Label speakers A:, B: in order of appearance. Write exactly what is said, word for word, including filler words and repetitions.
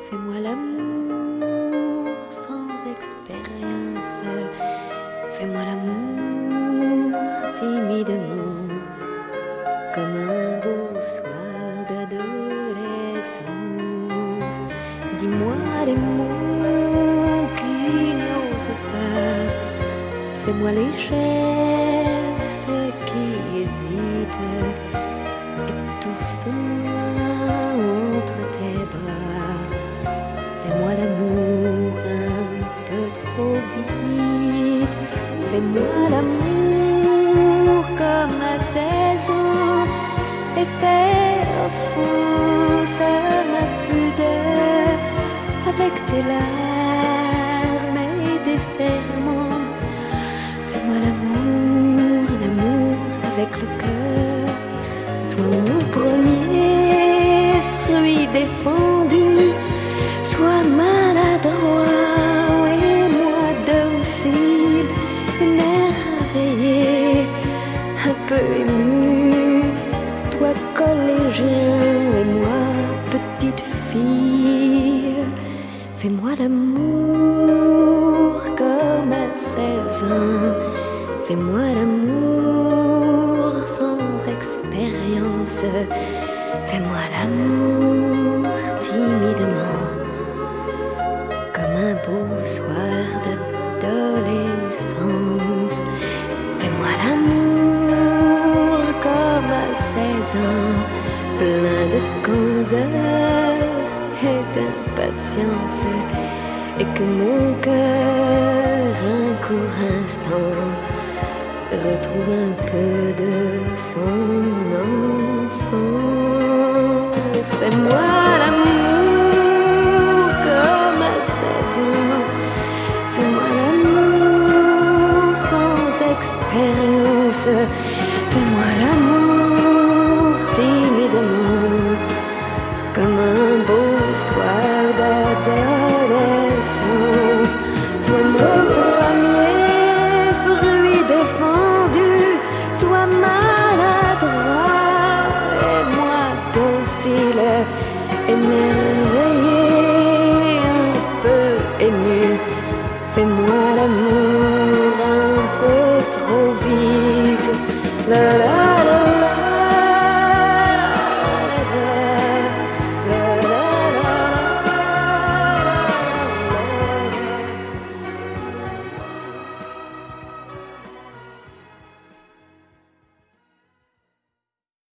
A: Fais-moi l'amour sans expérience. Fais-moi l'amour timidement, comme un beau soir d'adolescence. Dis-moi les mots qui n'osent pas. Fais-moi les gestes qui hésitent. Étouffe-moi entre tes bras. Fais-moi l'amour un peu trop vite. Fais-moi l'amour comme à seize ans. Et fais offense à ma pudeur avec tes larmes et des serments. Fais-moi l'amour, l'amour avec le cœur. Sois mon premier fruit défendu. Sois maladroit et moi docile, émerveillé, un peu ému. Toi collégien et moi petite fille. Fais-moi l'amour comme à seize ans. Fais-moi l'amour sans expérience. Fais-moi l'amour timidement, comme un beau soir d'adolescence. Fais-moi l'amour comme à seize ans, plein de candeur et d'impatience, et que mon cœur, un court instant, retrouve un peu de son enfance. Fais-moi l'amour comme à seize ans. Fais-moi l'amour sans expérience. Fais-moi l'amour timidement, comme un beau soir d'adolescence. Sois mon premier fruit défendu. Sois maladroit et moi docile, émerveillé, un peu ému. Fais-moi l'amour